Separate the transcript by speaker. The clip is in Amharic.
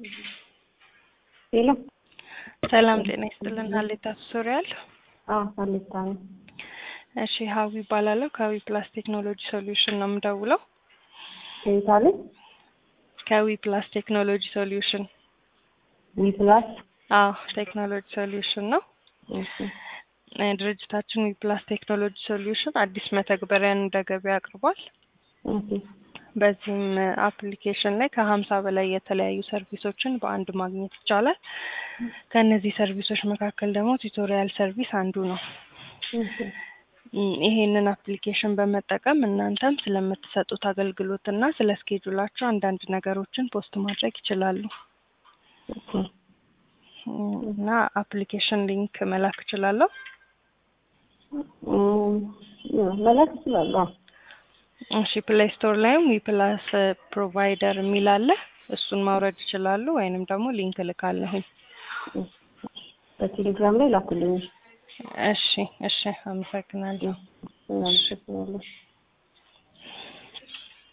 Speaker 1: ሄሎ
Speaker 2: ሰላም ጤና ይስጥልን። ሀሌታ ሶሪያል
Speaker 1: ሀሌታ ነው።
Speaker 2: እሺ ሀዊ ይባላለሁ። ከዊ ፕላስ ቴክኖሎጂ ሶሉሽን ነው የምደውለው።
Speaker 1: ከይታለ
Speaker 2: ከዊ ፕላስ ቴክኖሎጂ ሶሉሽን
Speaker 1: ዊፕላስ
Speaker 2: ቴክኖሎጂ ሶሉሽን ነው።
Speaker 1: እሺ
Speaker 2: ድርጅታችን ዊ ፕላስ ቴክኖሎጂ ሶሉሽን አዲስ መተግበሪያን ወደ ገበያ አቅርቧል።
Speaker 1: ኦኬ
Speaker 2: በዚህም አፕሊኬሽን ላይ ከ50 በላይ የተለያዩ ሰርቪሶችን በአንድ ማግኘት ይቻላል። ከነዚህ ሰርቪሶች መካከል ደግሞ ቱቶሪያል ሰርቪስ አንዱ ነው።
Speaker 1: እሺ
Speaker 2: ይሄንን አፕሊኬሽን በመጠቀም እናንተም ስለምትሰጡት አገልግሎትና ስለ ስኬጁላችሁ አንዳንድ ነገሮችን ፖስት ማድረግ ይችላሉ።
Speaker 1: ኦኬ
Speaker 2: እና አፕሊኬሽን ሊንክ መላክ ይችላል።
Speaker 1: መላክ ይችላል።
Speaker 2: እሺ ፕሌይ ስቶር ላይም ዊ ፕላስ ፕሮቫይደር የሚል አለ። እሱን ማውረድ ይችላሉ ወይንም ደግሞ ሊንክ ልካለሁ።
Speaker 1: በቴሌግራም ላይ ላኩልኝ።
Speaker 2: እሺ አመሰግናለሁ።
Speaker 1: እናመሰግናለን።